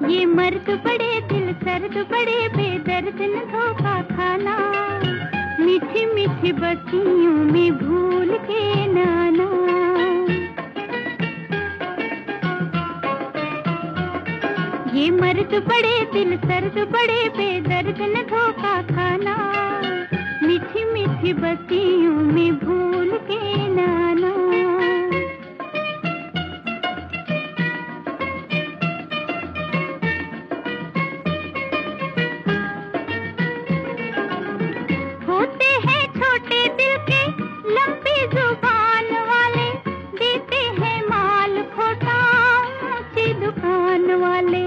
ये मर्द बड़े दिल सर्द बड़े बेदर्द न धोखा खाना, मीठी मीठी बत्तियों में भूल के नाना। ये मर्द बड़े दिल सर्द बड़े बेदर्द न धोखा खाना, मीठी मीठी बत्तियों में भूल के नाना। होते हैं छोटे दिल के लंबी जुबान वाले, देते हैं माल खोटा ऊंची दुकान वाले।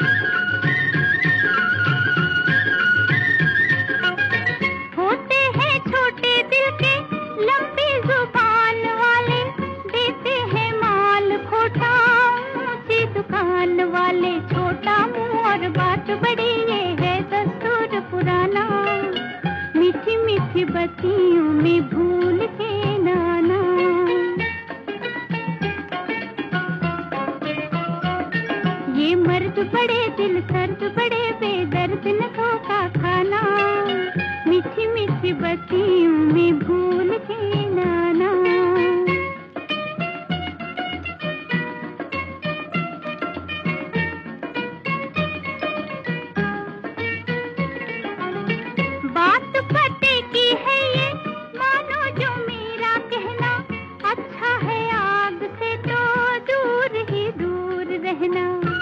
होते हैं छोटे दिल के लंबी जुबान वाले, देते हैं माल खोटा ऊंची दुकान वाले। छोटा मुंह और बात बड़ी ये है दस्तूर पुराना, मीठी मीठी बत्तियों में भूल के नाना। ये मर्द बड़े दिल सर्द बड़े बेदर्द न धोखा खाना, मीठी मीठी बत्तियों में भूल के नाना। बात पते की है ये मानो जो मेरा कहना, अच्छा है आग से तो दूर ही दूर रहना।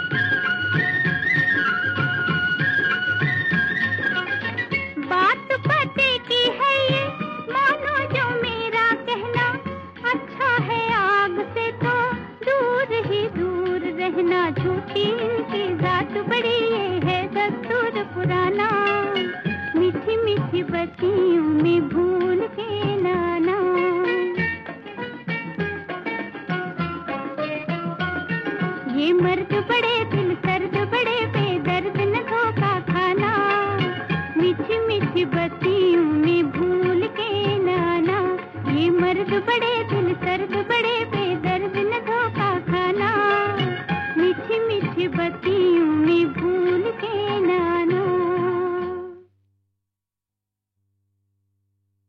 बात पते की है ये मानो जो मेरा कहना, अच्छा है आग से तो दूर ही दूर रहना। झूठी इनकी जात बड़ी ये है दस्तूर पुराना, मीठी मीठी बत्तियों में भूल के नाना। ये मर्द बड़े दिल सर्द बड़े बेदर्द न धोखा खाना, मीठी मीठी बत्तियों में भूल के नाना। ये मर्द बड़े